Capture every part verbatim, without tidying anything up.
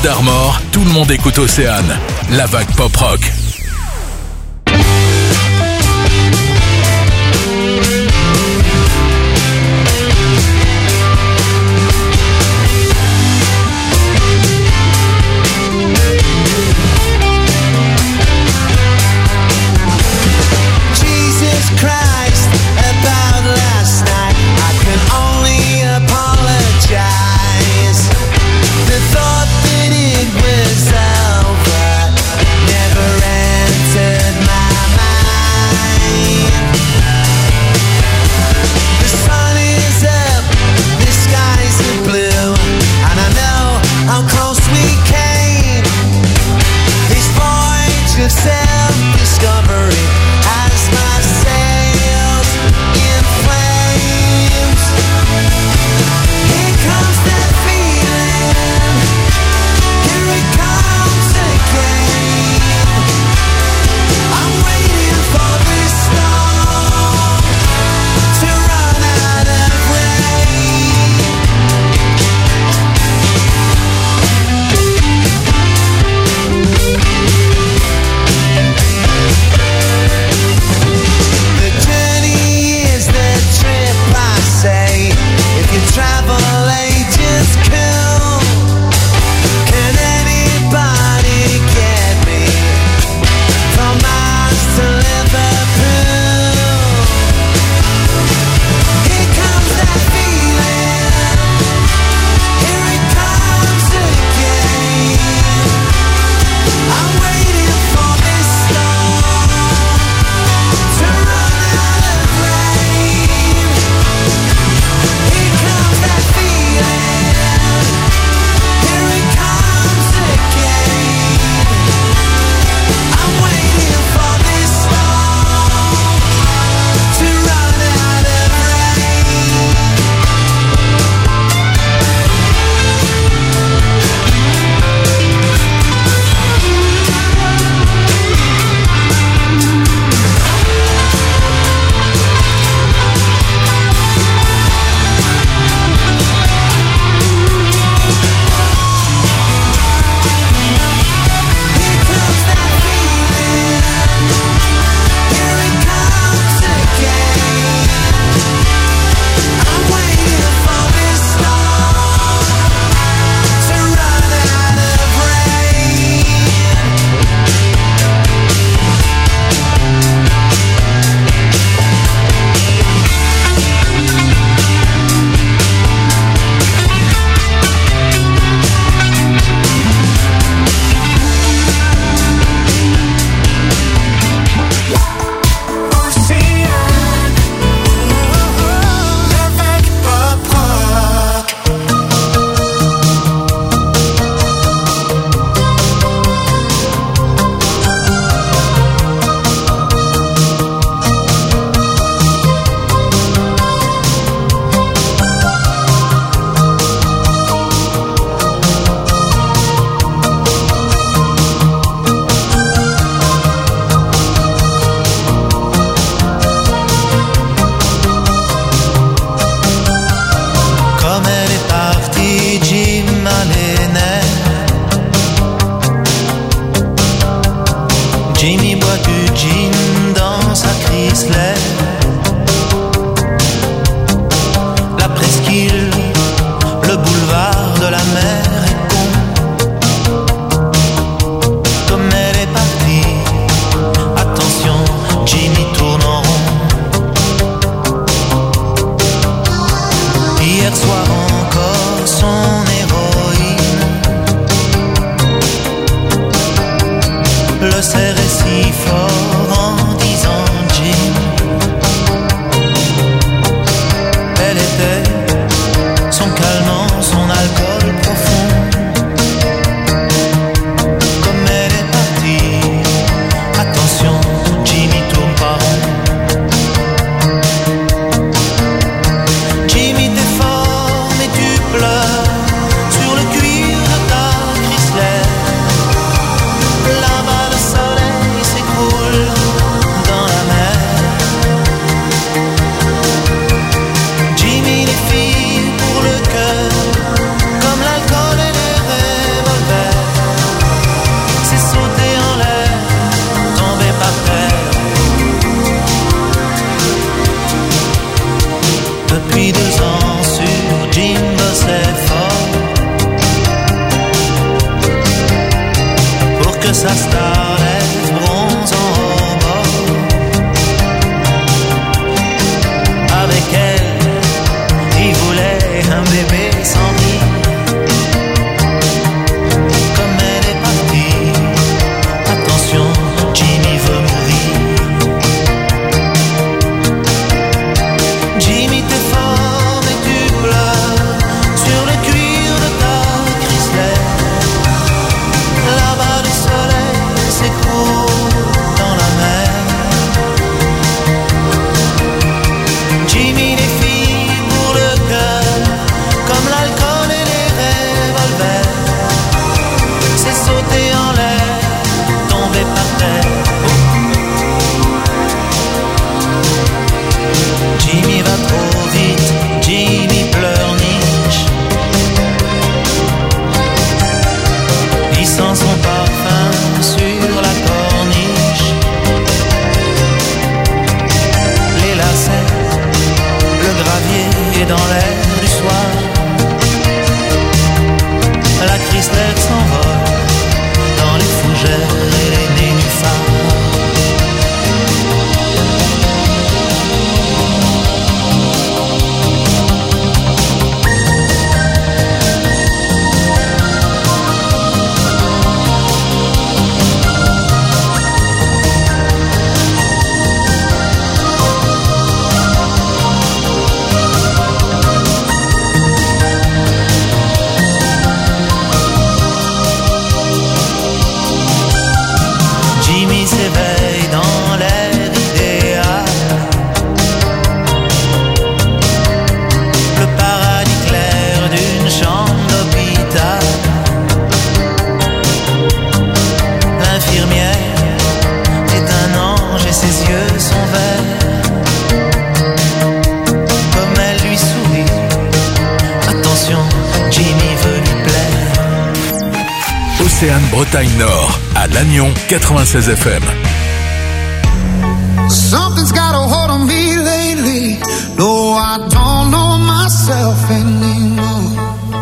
d'Armor, tout le monde écoute Océane. La vague pop-rock. Jimmy t'es fort, Depuis deux ans sur Jim bossait fort pour que sa star lève bronze en haut bord. Avec elle, il voulait un bébé sans rire. Comme elle est partie, attention, Jimmy veut mourir. Jimmy, t'es fort mais tu pleures sur le cuir de ta Chrysler. Là-bas le soleil s'écroule dans la mer. Jimmy, les filles pour le cœur, comme l'alcool et les revolvers. C'est sauter en l'air, tomber par terre. Jimmy va trop vite, Jimmy pleurniche. Il sent son parfum sur la corniche. Les lacets, le gravier est dans l'air du soir. La Chrysler s'envole dans les fougères et les nénuphars. Jimmy s'éveille dans l'air idéal. Le paradis clair d'une chambre d'hôpital. L'infirmière est un ange et ses yeux sont verts. Comme elle lui sourit, attention, Jimmy veut lui plaire. Océane Bretagne Nord, à Lannion quatre-vingt-seize F M. Something's got a hold on me lately. No, I don't know myself anymore.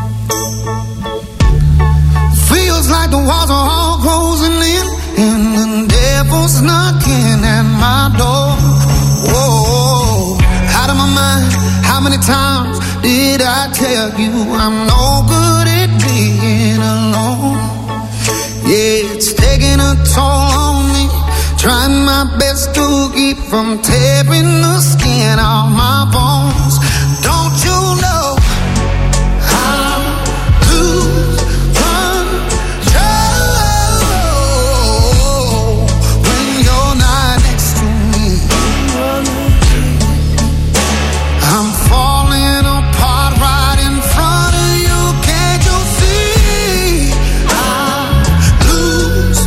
Feels like the walls are all closing in, and the devil's knocking at my door. Whoa, out of my mind. How many times did I tell you I'm no good at being alone? Yeah, it's taking a toll on me. Trying my best to keep from tearing the skin off my bones. Don't you know I'm lose control when you're not next to me? I'm falling apart right in front of you. Can't you see? I lose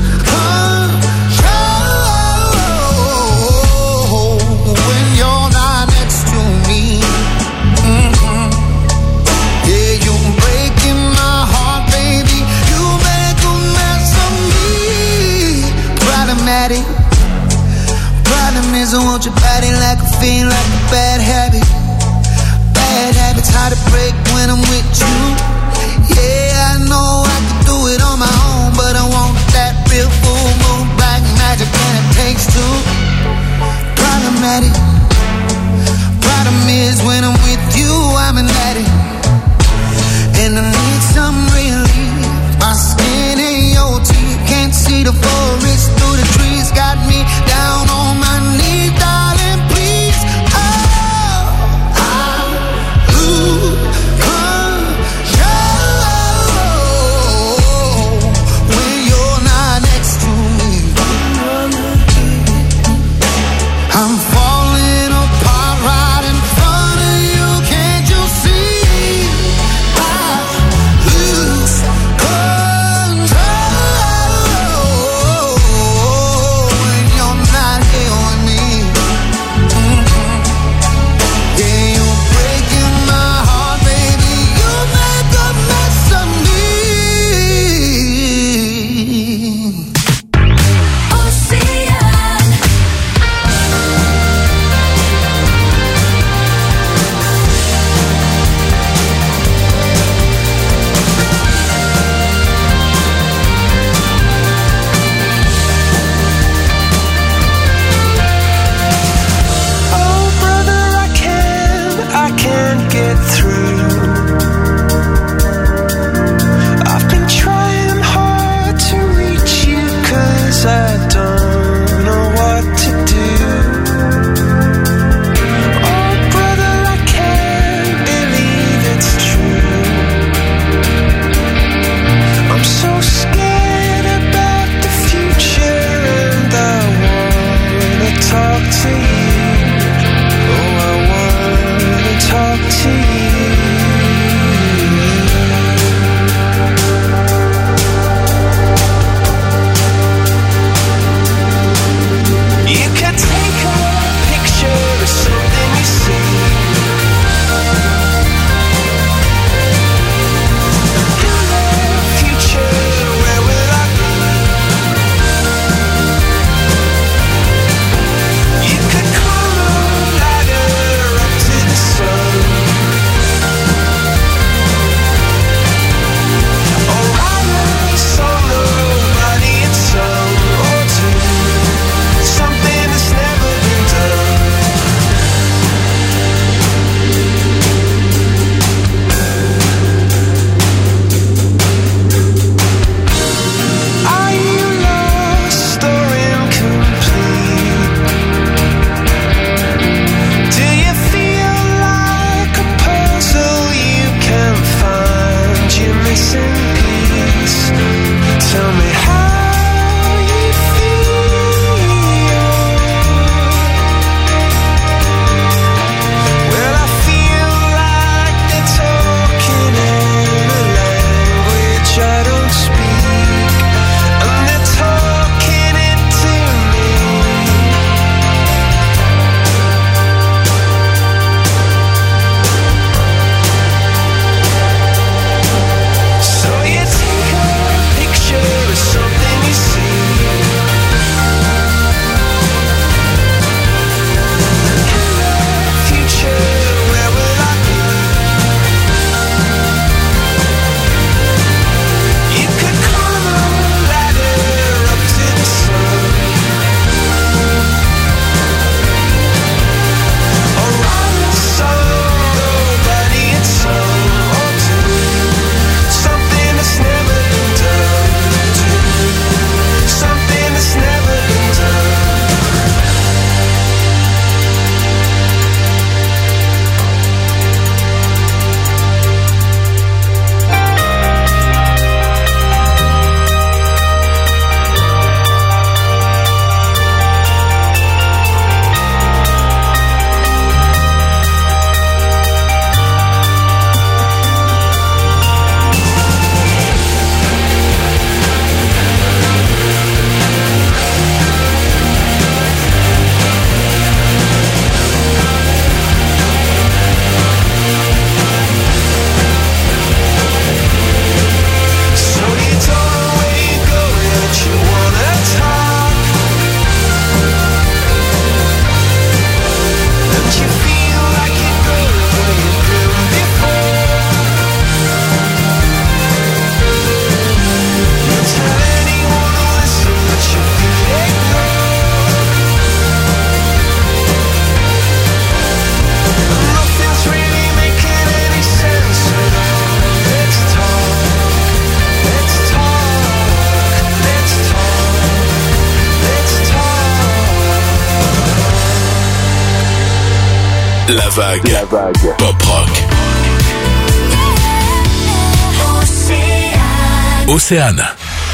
control when you're not next to me. Mm-hmm. Yeah, you're breaking my heart, baby. You make a mess of me. Problematic. Problem is I want your body like a fiend, like a bad habit. Bad habits hard to break when I'm with you. Yeah, I know I can do it on my own, but I want that real full moon black magic, and it takes two. Problematic. Problem is when I'm with you, I'm an addict, and I need some relief. My skin ain't your teeth, can't see the forest through the trees. Got me down on my knees, darling, please. Oh, I lose La vague. La vague. Pop rock. Océane. Océane.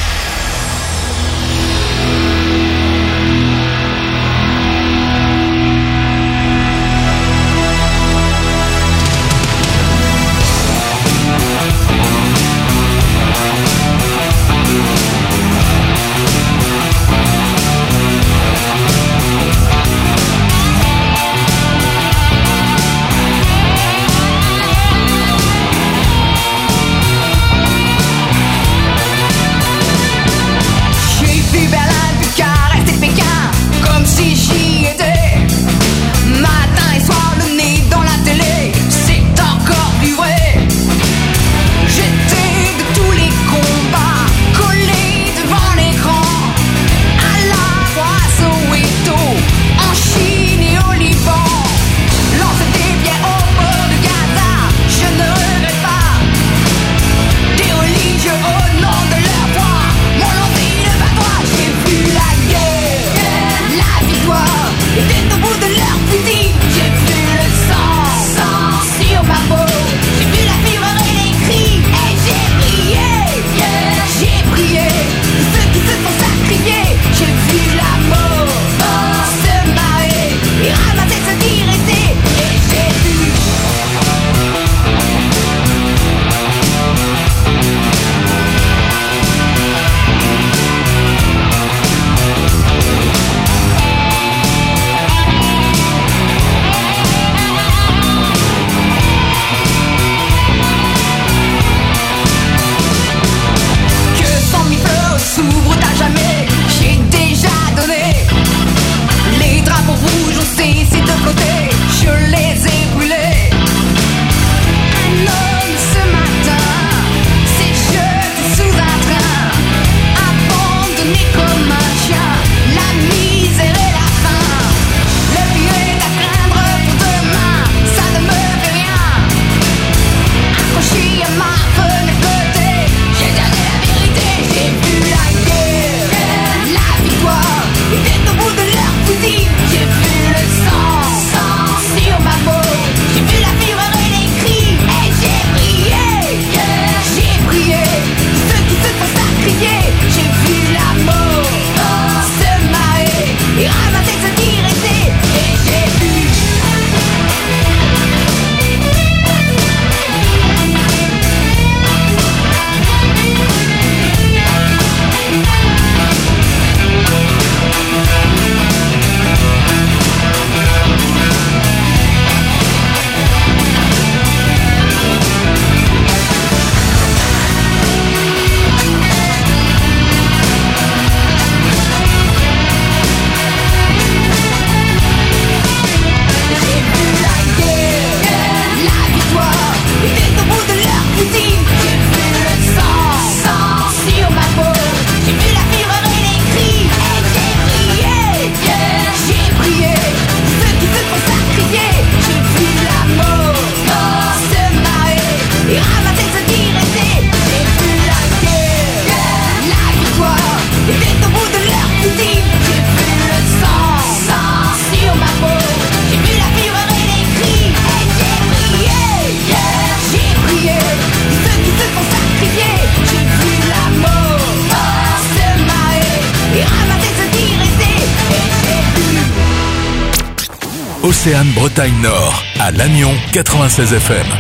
Océane Bretagne Nord, à Lannion quatre-vingt-seize F M.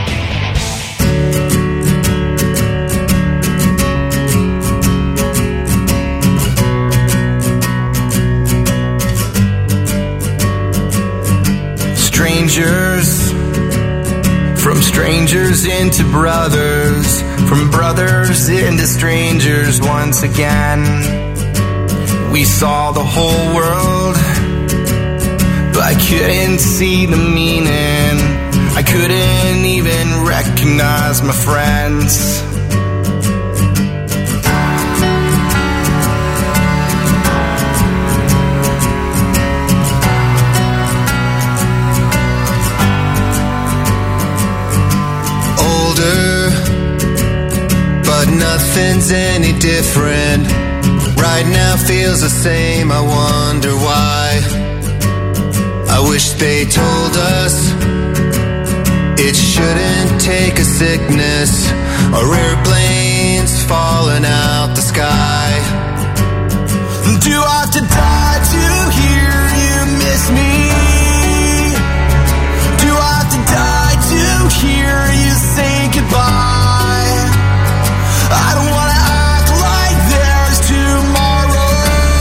Strangers, from strangers into brothers, from brothers into strangers once again. We saw the whole world, but I couldn't see the meaning. I couldn't even recognize my friends. Older, but nothing's any different. Right now feels the same, I wonder why. I wish they told us It shouldn't take a sickness or airplanes falling out the sky. Do I have to die to hear you miss me? Do I have to die to hear you say goodbye? I don't wanna act like there's tomorrow.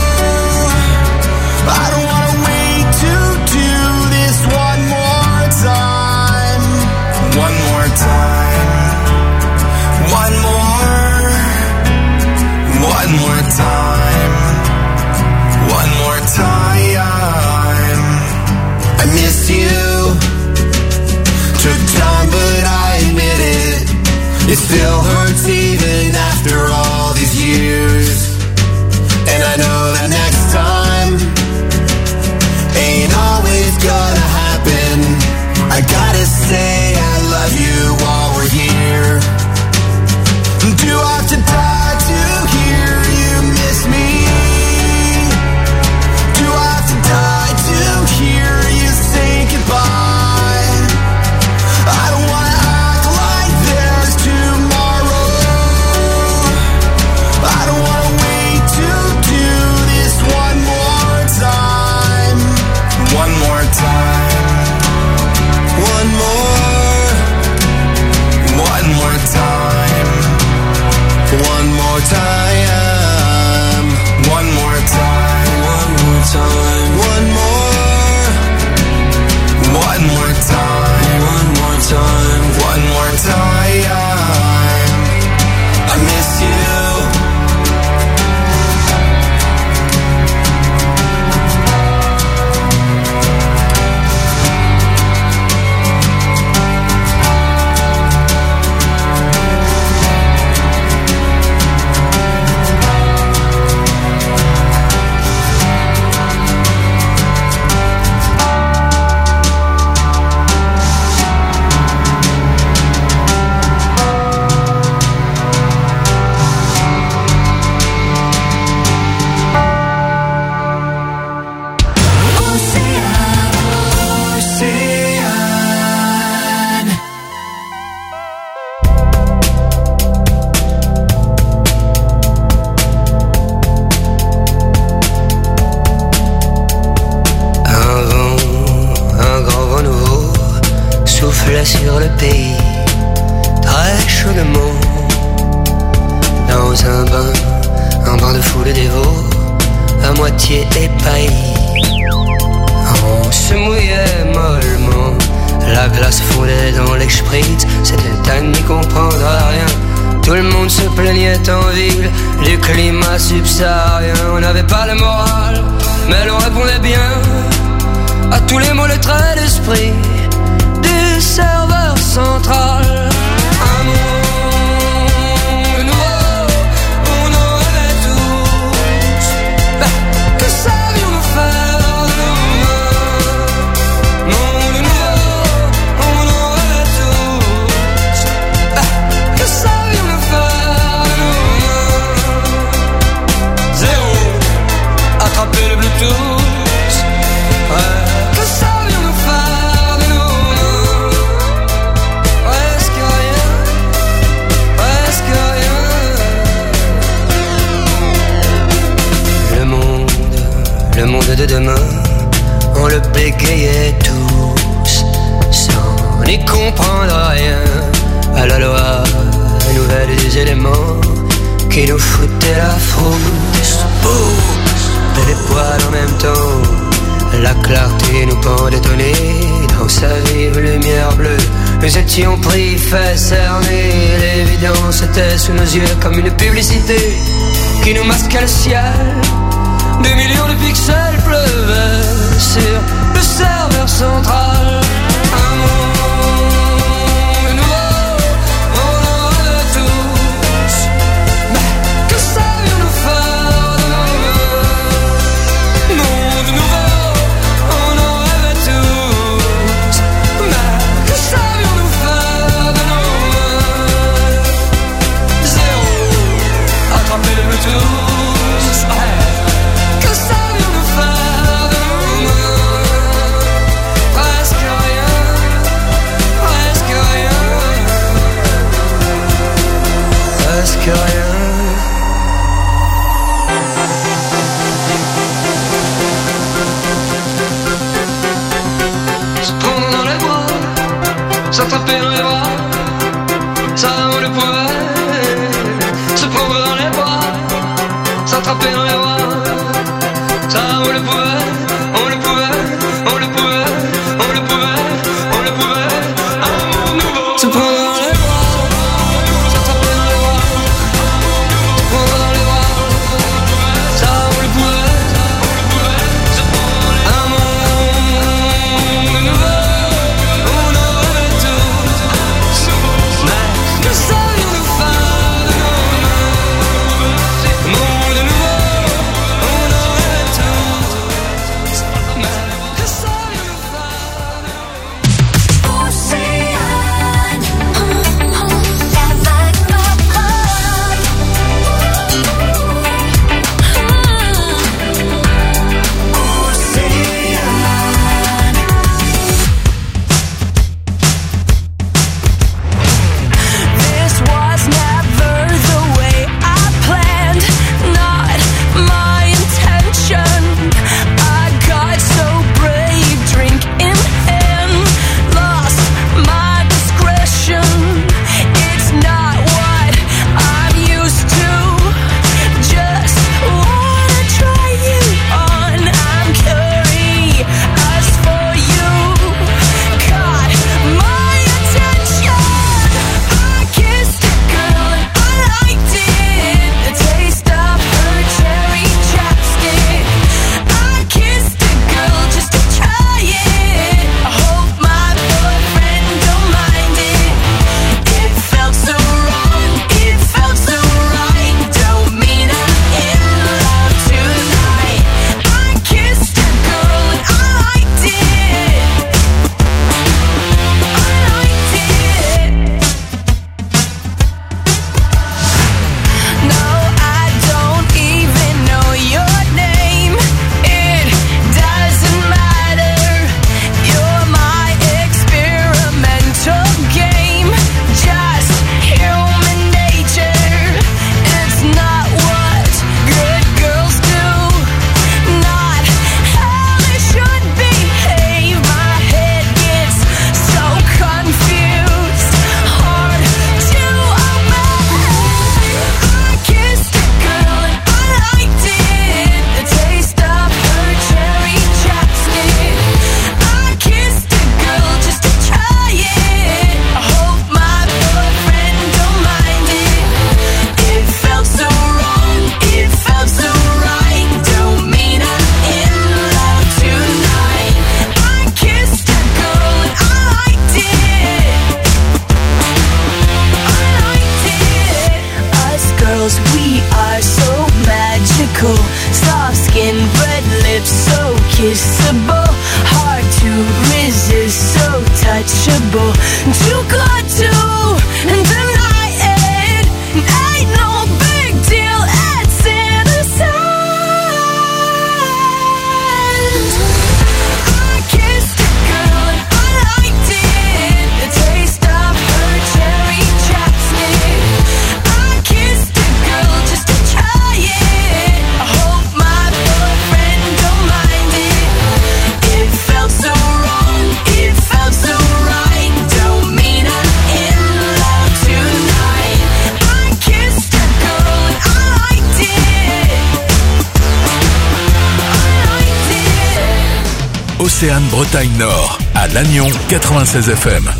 I don't wanna wait to do this one more time. One more time. One more. One more time. One more time. I miss you. Took time, but I admit it. It still hurts even after all these years. And I know that next time ain't always gonna happen. I gotta say I love you while we're here. Do I have to die to hear you miss me? Do I have to die to hear you say goodbye? I don't wanna act like there's tomorrow. I don't wanna wait to do this one more time. One more time. One more. One more time. One more time. One more time. One more time. One more. One more time. One more time. One more time. I miss you. Sur le pays, très chaudement, dans un bain, un bain de foule dévot, à moitié épailli. On se mouillait mollement, la glace fondait dans les spritz, c'était à n'y comprendre à rien. Tout le monde se plaignait en ville du climat subsaharien. On n'avait pas le moral, mais l'on répondait bien à tous les mots, les traits d'esprit du serveur central. Un monde nouveau, on en rêvait tous. Ben, que savions-nous faire de nos mains? Monde nouveau, on en rêvait tous. Ben, que savions-nous faire de nos mains? Zéro, attraper le Bluetooth. Ouais, que savions-nous faire de nos mains? Presque rien, presque rien. Le monde, le monde de demain, on le bégayait tous, sans n'y comprendre rien à la loi nouvelle des éléments qui nous foutaient la frousse. Pousse, les poils en même temps. La clarté nous pendait au nez, dans sa vive lumière bleue. Nous étions pris, fait cerner. L'évidence était sous nos yeux comme une publicité qui nous masquait le ciel. Des millions de pixels pleuvaient sur le serveur central. Un monde nouveau, on en rêvait tous. Mais que savions-nous faire de nos mains? Monde nouveau, on en rêvait tous. Mais que savions-nous faire de nos mains? Zéro, attraper le Bluetooth. Ouais. Que savions-nous faire de nos mains? Presque rien, Océane Bretagne Nord, à Lannion quatre-vingt-seize F M.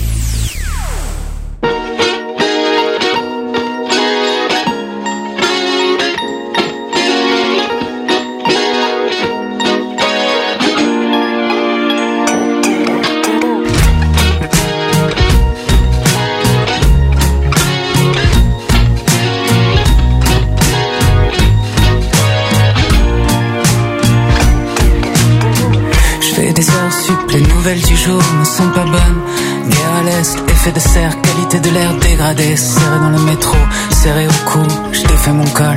Les nouvelles du jour ne sont pas bonnes. Guerre à l'est, effet de serre, qualité de l'air dégradée. Serré dans le métro, serré au cou, je défais mon col.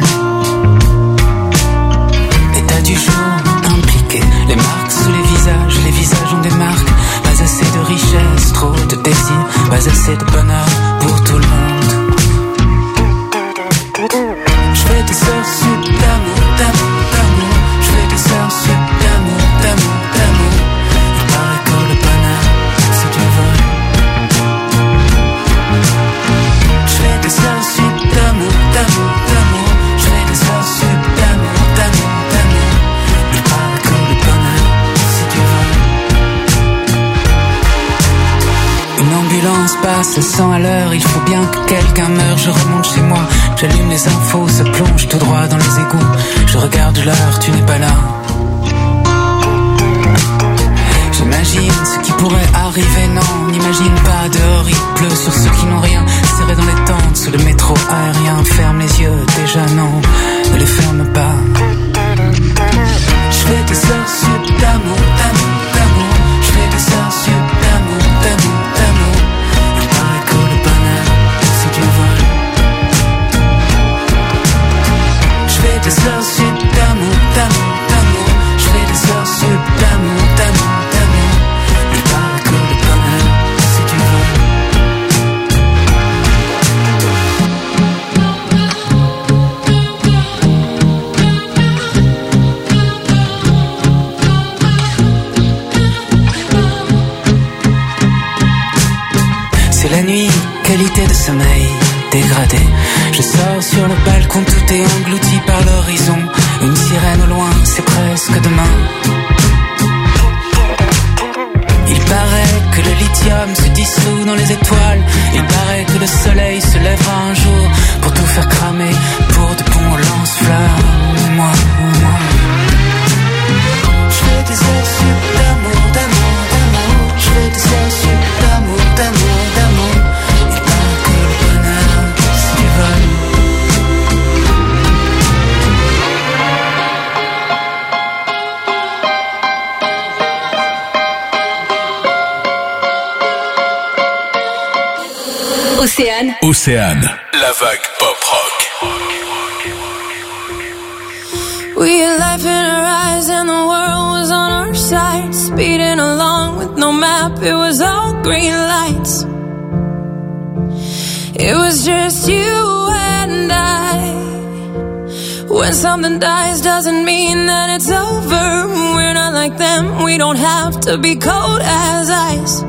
État du jour, impliqué. Les marques sous les visages, les visages ont des marques. Pas assez de richesse, trop de désir. Pas assez de bonheur pour tout le monde. Je fais des heures sup d'amour, d'amour, d'amour. Je fais des heures sup d'amour, d'amour, d'amour. Passe cent à l'heure, il faut bien que quelqu'un meure. Je remonte chez moi, j'allume les infos, se plonge tout droit dans les égouts. Je regarde l'heure, tu n'es pas là. J'imagine ce qui pourrait arriver, non, n'imagine pas. Dehors il pleut sur ceux qui n'ont rien. Serré dans les tentes, sous le métro aérien. Ferme les yeux, déjà non, ne les ferme pas. Je fais des heures sup d'amour, d'amour, d'amour. Je fais des heures sup d'amour, d'amour, d'amour. Je fais des heures sup d'amour, d'amour, d'amour. Je fais des heures sup d'amour, d'amour, d'amour. Il paraît que le bonheur, si tu veux. C'est la nuit, qualité de sommeil dégradé. Je sors sur le balcon, tout est englouti par l'horizon. Une sirène au loin, c'est presque demain. Il paraît que le lithium se dissout dans les étoiles. Il paraît que le soleil se lèvera un jour pour tout faire cramer, pour de bons lance-flammes. Moi, moi. Je fais des heures sup d'amour, d'amour, d'amour. Je fais des heures sup d'amour, d'amour, d'amour. Il paraît que le bonheur s'évole. Océane. Océane, la vague pop rock. We had life in our eyes and the world was on our side. Speeding along with no map, it was all green lights. It was just you and I. When something dies doesn't mean that it's over. We're not like them, we don't have to be cold as ice.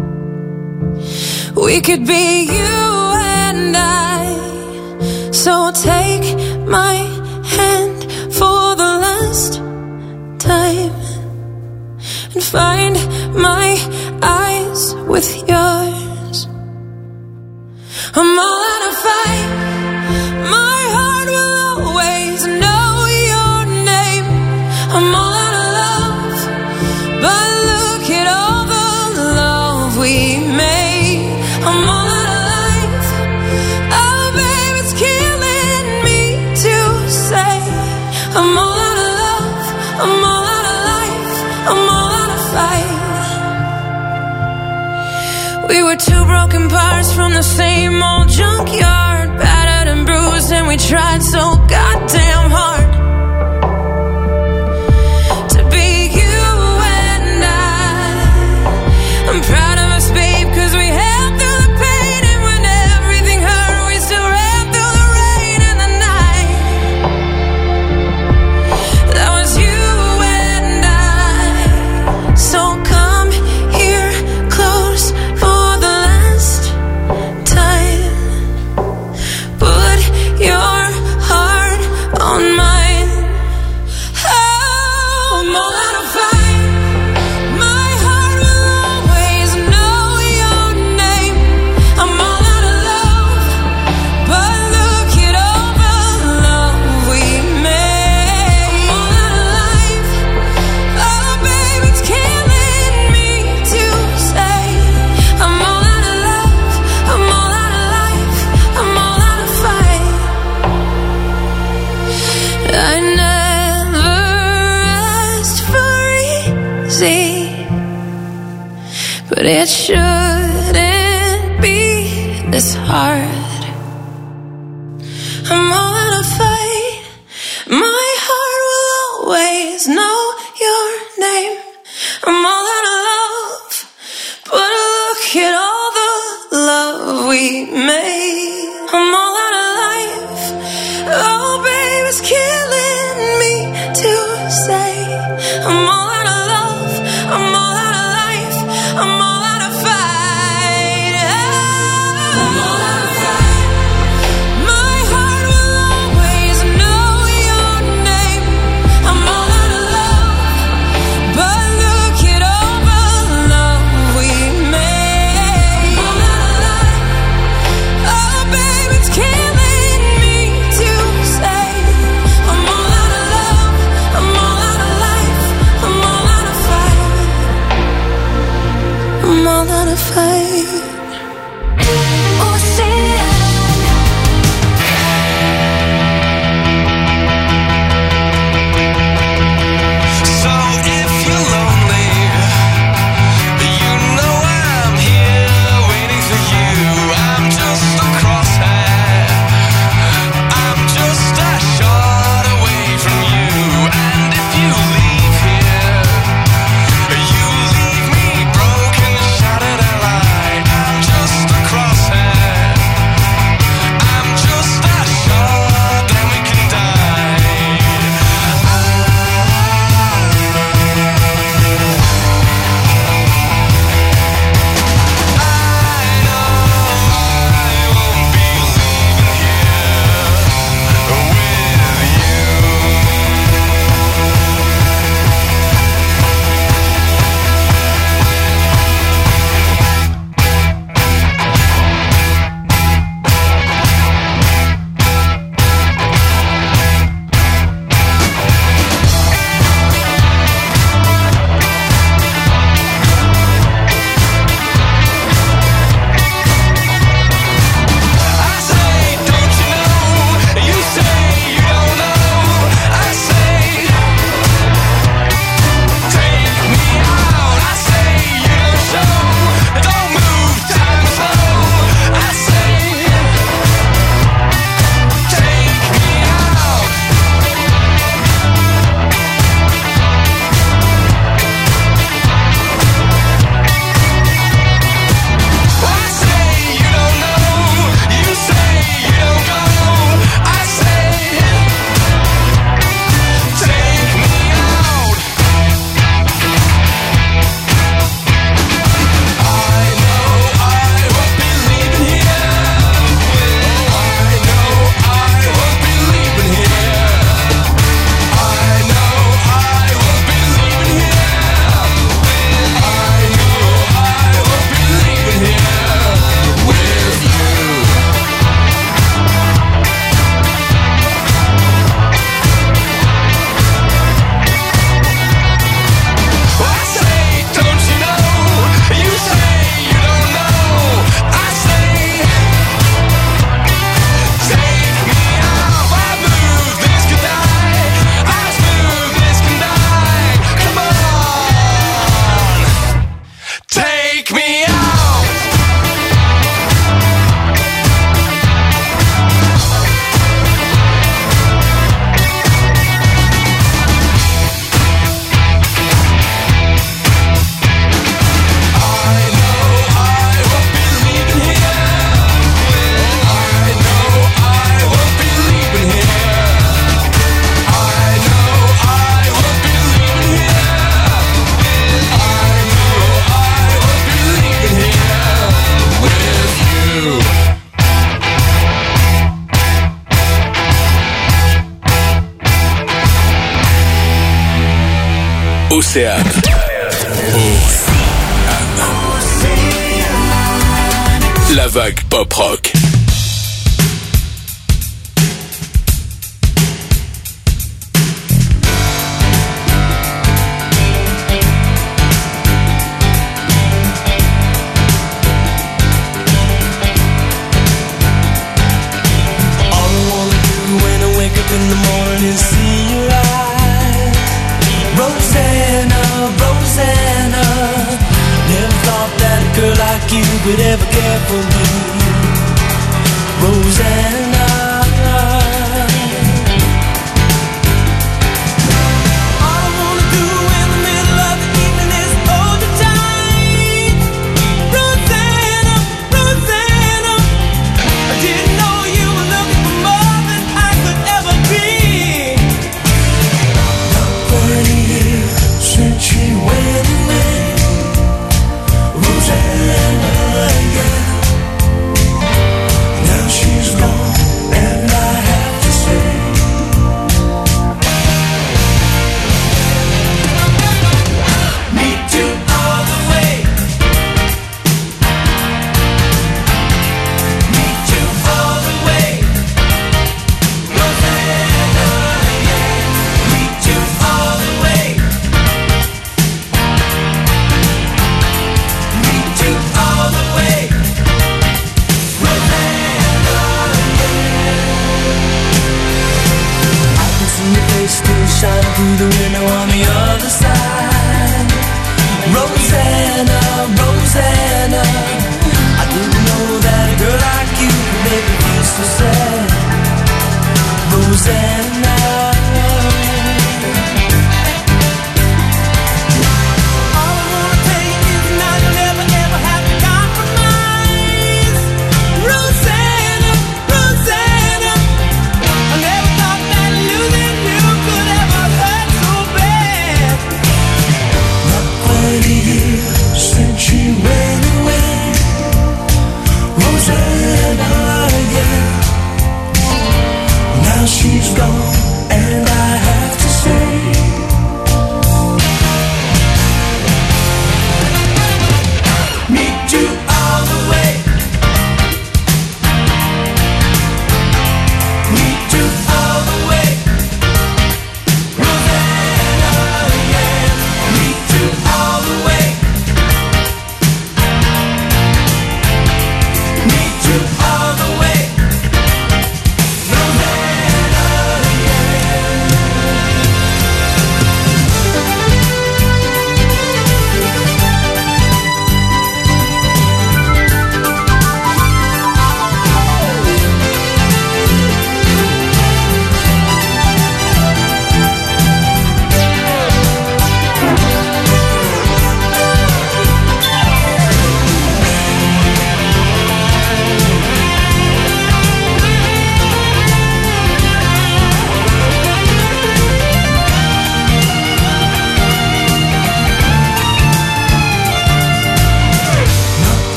We could be you and I. So take my hand for the last time and find my eyes with yours. I'm all out of fight. My heart will always know your name. I'm all out of love, but look at all the love we made. I'm all out of life. Oh, babe, it's killing me to say. I'm all out of love. I'm all out of life. I'm all out of fight. We were two broken parts from the same old junkyard, battered and bruised, and we tried so goddamn hard to be you and I. I'm proud of us, babe, 'cause we held through the pain, and when everything hurt, we still ran through the rain and the night. That was you and I. So come here close for the last time it shouldn't be this hard. I'm all out of fight. My heart will always know your name. I'm all out of love, but look at all the love we made. I'm all out of life. Oh, babe, it's killing me to say. I'm all out of love. I'm all out of life. I'm all out of fight. Oh, I'm all out of fight. My heart will always know your name. I'm all out of love, but look at all the love we made. I'm all out of life. Oh, babe, it's killing me to say. I'm all out of love. I'm all out of life. I'm all out of fight. I'm all out of fight. So if you're lonely, you know I'm here waiting for you. I'm just a crosshair. I'm just a shot away from you. And if you leave here, you leave me broken, shattered and light. I'm just a crosshair. I'm just a shot, then we can die. Océane. La vague pop rock. Rosanna, Rosanna, never thought that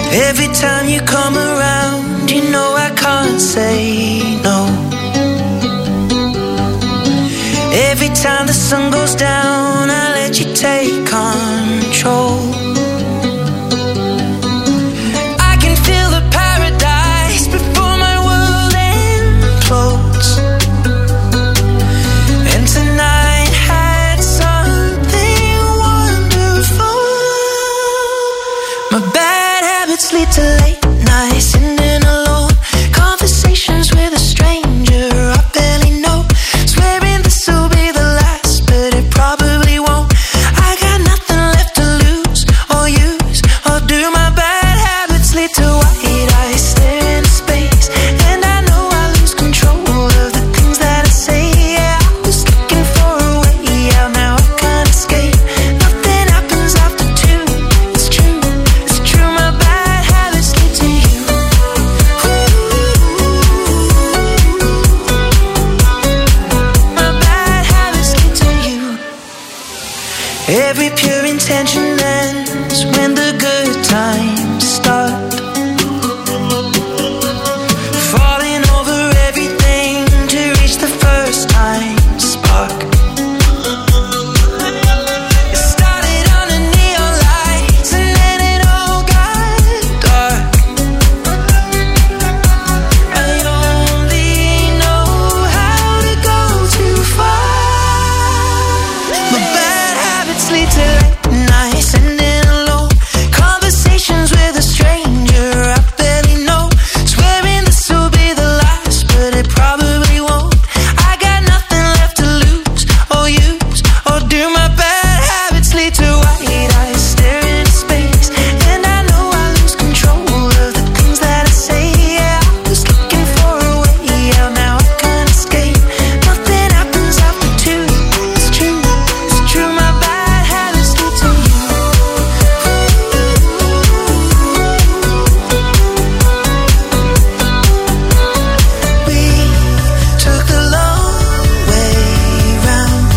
Every time you come around, you know I can't say no. Every time the sun goes down, I let you take control. I can feel the paradise before my world implodes. And tonight had something wonderful. My bad habits lead to late nights, sitting alone, conversations with a stranger I barely know, swearing this will be the last, but it probably won't. I got nothing left to lose or use or do. My bad habits lead to white eyes staring into space, and I know I lose control of the things that I say. Yeah, I was looking for a way out, now I can't escape. Nothing happens after two. It's true, it's true. My bad habits lead to you. My bad habits lead to you. Every pure intention ends when the good times start. Falling over everything to reach the first time spark. It started under neon lights and then it all got dark. I only know how to go too far. My bad habits lead to late nights, sitting alone, conversations with a stranger I barely know, swearing this will be the last, but it probably won't. I got nothing left to lose or use or do. My bad habits lead to white eyes staring into space, and I know I lose control of the things that I say. Yeah, I was looking for a way out, now I can't escape. Nothing happens after two. It's true, it's true. My bad habits lead to you. We took the long way round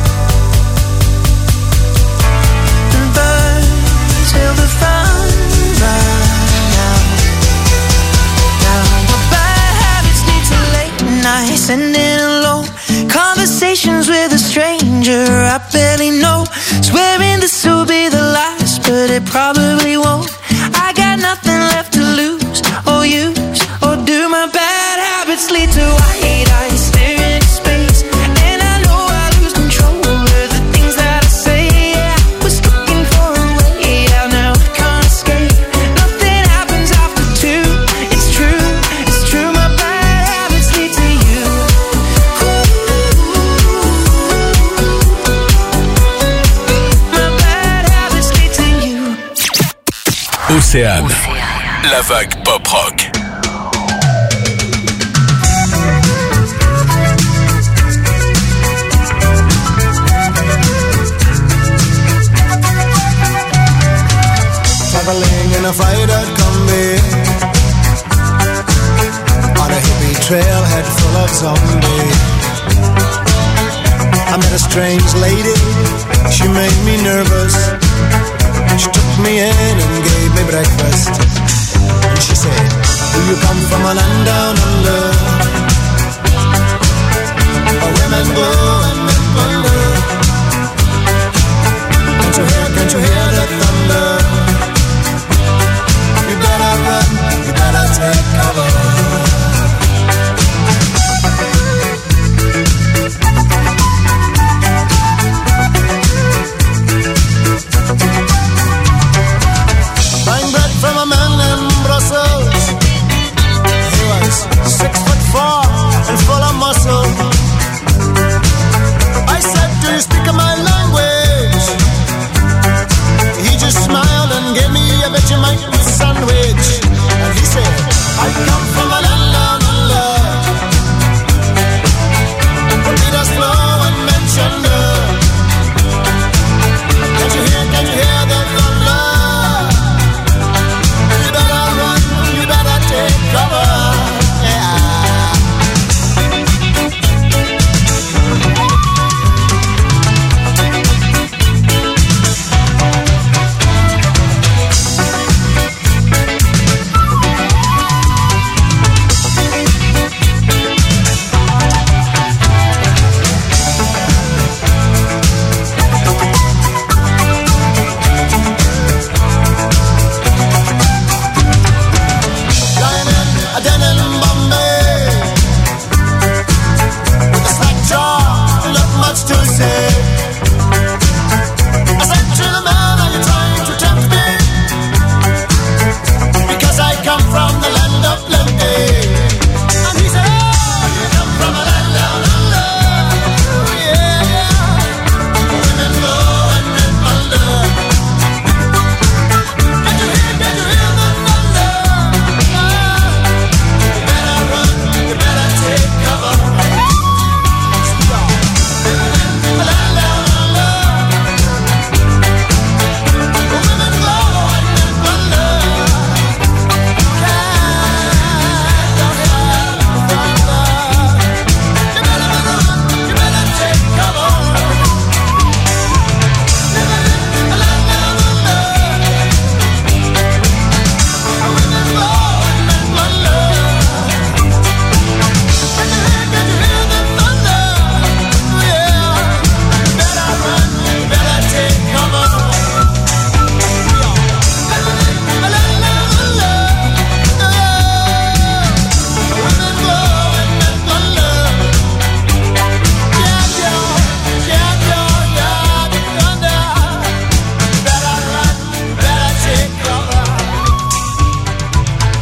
and burned till the fun ran out. Now my bad habits lead to late nights, sitting alone, conversations with a stranger I barely know, swearing this will be the last, but it probably won't. I got nothing left to lose or use or do. My bad habits lead to white eyes staring into space, and I know I lose control of the things that I say. Yeah, I was looking for a way out, now I can't escape. Nothing happens after two. It's true, it's true. My bad habits lead to you. My bad habits lead to you. Océane, la vague pop rock. Traveling in a freighter combi on a hippie trailhead full of zombies. I met a strange lady, she made me nervous. She took me in and gave me breakfast. And she said, do you come from a land